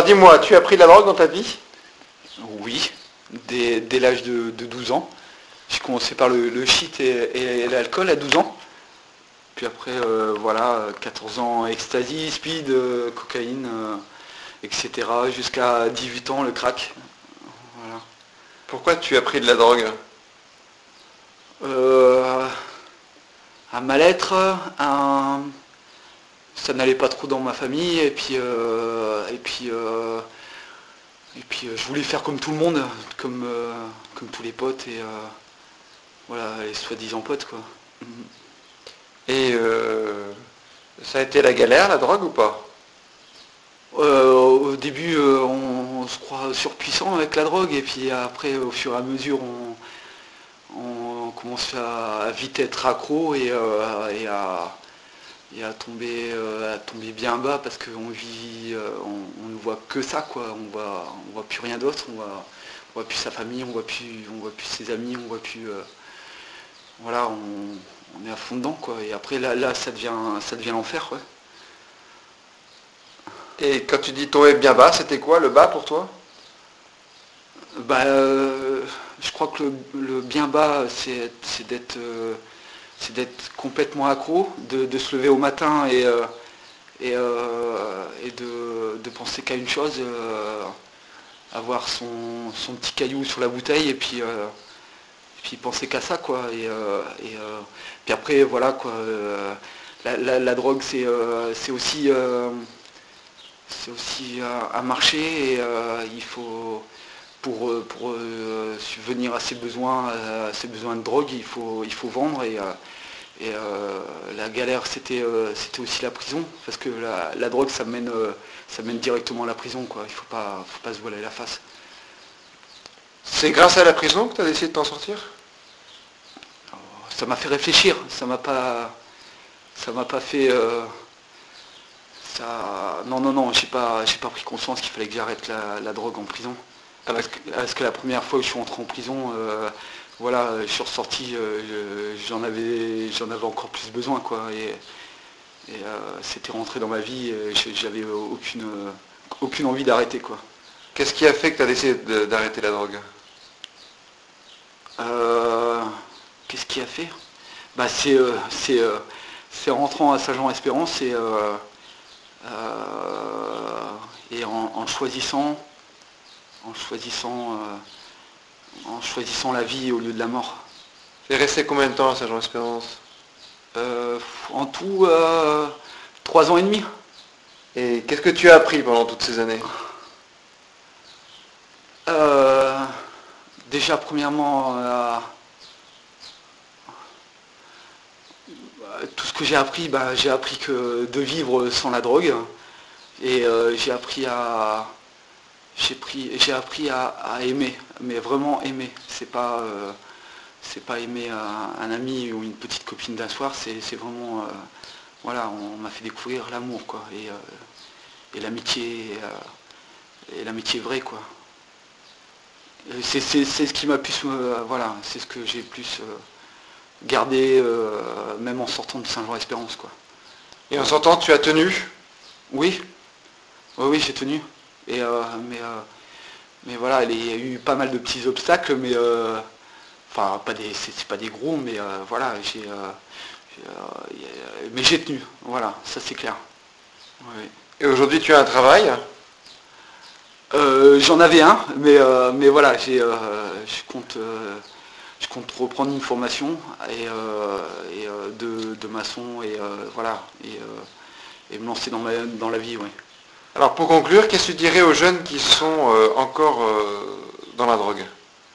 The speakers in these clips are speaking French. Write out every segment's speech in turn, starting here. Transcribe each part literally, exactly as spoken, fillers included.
dis-moi, tu as pris de la drogue dans ta vie? Oui, dès, dès l'âge de, de douze ans. J'ai commencé par le, le shit et, et l'alcool à douze ans. Puis après, euh, voilà, quatorze ans, ecstasy, speed, euh, cocaïne, euh, et cetera. Jusqu'à dix-huit ans, le crack. Voilà. Pourquoi tu as pris de la drogue? Euh, un mal-être, un... ça n'allait pas trop dans ma famille, et puis, euh, et puis, euh, et puis euh, je voulais faire comme tout le monde, comme, euh, comme tous les potes, et euh, voilà, les soi-disant potes, quoi. Et euh, ça a été la galère, la drogue, ou pas? Euh, au début, euh, on, on se croit surpuissant avec la drogue, et puis après, au fur et à mesure, on, on commence à, à vite être accro et, euh, et à, et à tomber, euh, à tomber bien bas parce qu'on vit, euh, on, on ne voit que ça, quoi. On voit, on voit plus rien d'autre, on voit, on voit plus sa famille, on voit plus, on voit plus ses amis, on voit plus, euh, voilà, on, on est à fond dedans, quoi. Et après, là, là, ça devient, ça devient l'enfer, ouais. Et quand tu dis tomber bien bas, c'était quoi le bas pour toi? Bah, euh, je crois que le, le bien bas, c'est c'est d'être euh, c'est d'être complètement accro, de, de se lever au matin et, euh, et, euh, et de, de penser qu'à une chose, euh, avoir son, son petit caillou sur la bouteille et puis, euh, puis penser qu'à ça, quoi. Et, euh, et euh, puis après, voilà, quoi. euh, la, la- la drogue, c'est euh, c'est aussi, euh, c'est aussi un, un marché et euh, il faut pour, euh, pour euh, subvenir à ses besoins, à ses besoins de drogue, il faut, il faut vendre et, euh, et euh, la galère c'était euh, c'était aussi la prison parce que la, la drogue ça mène euh, ça mène directement à la prison, quoi. Il faut pas faut pas se voiler la face. C'est grâce à la prison que tu as décidé de t'en sortir? Ça m'a fait réfléchir, ça m'a pas ça m'a pas fait euh, ça non non non j'ai pas j'ai pas pris conscience qu'il fallait que j'arrête la, la drogue en prison. Parce que, parce que la première fois que je suis entré en prison, euh, voilà, je suis ressorti, euh, je- j'en avais, j'en avais encore plus besoin, quoi. Et, et, euh, c'était rentré dans ma vie, et je- j'avais aucune, euh, aucune envie d'arrêter, quoi. Qu'est-ce qui a fait que tu as décidé de- d'arrêter la drogue? Euh, Qu'est-ce qui a fait? Bah, c'est, euh, c'est, euh, c'est en rentrant à Saint-Jean-Espérance et, euh, euh, et en, en choisissant, en choisissant, euh, en choisissant la vie au lieu de la mort. Tu es resté combien de temps à Saint-Jean-Espérance? Euh, en tout, euh, trois ans et demi. Et qu'est-ce que tu as appris pendant toutes ces années? Euh, Déjà, premièrement, euh, tout ce que j'ai appris, bah, j'ai appris que de vivre sans la drogue. Et euh, j'ai appris à, j'ai pris, j'ai appris à, à aimer, mais vraiment aimer. C'est pas, euh, c'est pas aimer un, un ami ou une petite copine d'un soir. C'est, c'est vraiment, euh, voilà, on m'a fait découvrir l'amour, quoi, et, euh, et l'amitié, euh, et l'amitié vraie, quoi. C'est, c'est- c'est ce qui m'a plus, euh, voilà, c'est ce que j'ai plus euh, gardé, euh, même en sortant de Saint-Jean-Espérance, quoi. Et en sortant, tu as tenu? Oui, oui, oui, j'ai tenu. Et euh, mais, euh, mais voilà, il y a eu pas mal de petits obstacles, mais euh, enfin pas des, c'est c'est pas des gros, mais euh, voilà, j'ai, euh, j'ai, euh, y a- mais j'ai tenu. Voilà, ça c'est clair. Oui, oui. Et aujourd'hui, tu as un travail? Euh, j'en avais un, mais, euh, mais voilà, j'ai, euh, je compte, euh, je compte reprendre une formation et, euh, et, euh, de, de maçon et euh, voilà et, euh, et me lancer dans, ma, dans la vie, oui. Alors pour conclure, qu'est-ce que tu dirais aux jeunes qui sont euh, encore euh, dans la drogue?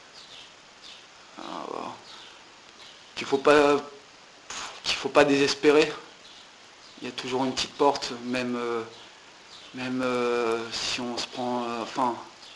Qu'il faut pas, qu'il faut pas désespérer. Il y a toujours une petite porte, même, euh, même euh, si on se prend, euh, enfin,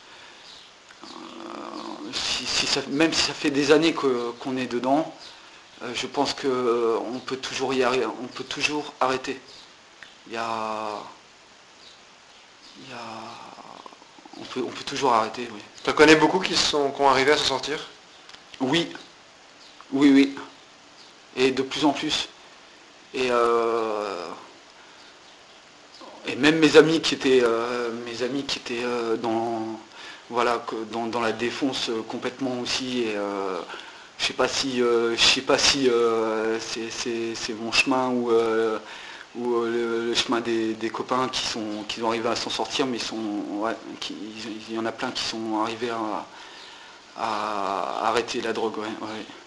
si, si ça, même si ça fait des années que, qu'on est dedans, euh, je pense que euh, on peut toujours y arri- on peut toujours arrêter. Il y a, il y a- on peut, on peut toujours arrêter, oui. Tu en connais beaucoup qui sont qui ont arrivé à s'en sortir? Oui, oui, oui. Et de plus en plus. Et euh, et même mes amis qui étaient, euh, mes amis qui étaient euh, dans, voilà, que dans, dans la défonce euh, complètement aussi. Et, euh, je sais pas si, euh, je sais pas si euh, c'est, c'est- c'est mon chemin ou, euh, ou euh, le, le chemin des, des copains qui sont, qui sont arrivés à s'en sortir, mais ils sont, ouais, qui- il y en a plein qui sont arrivés à, à arrêter la drogue. Ouais, ouais.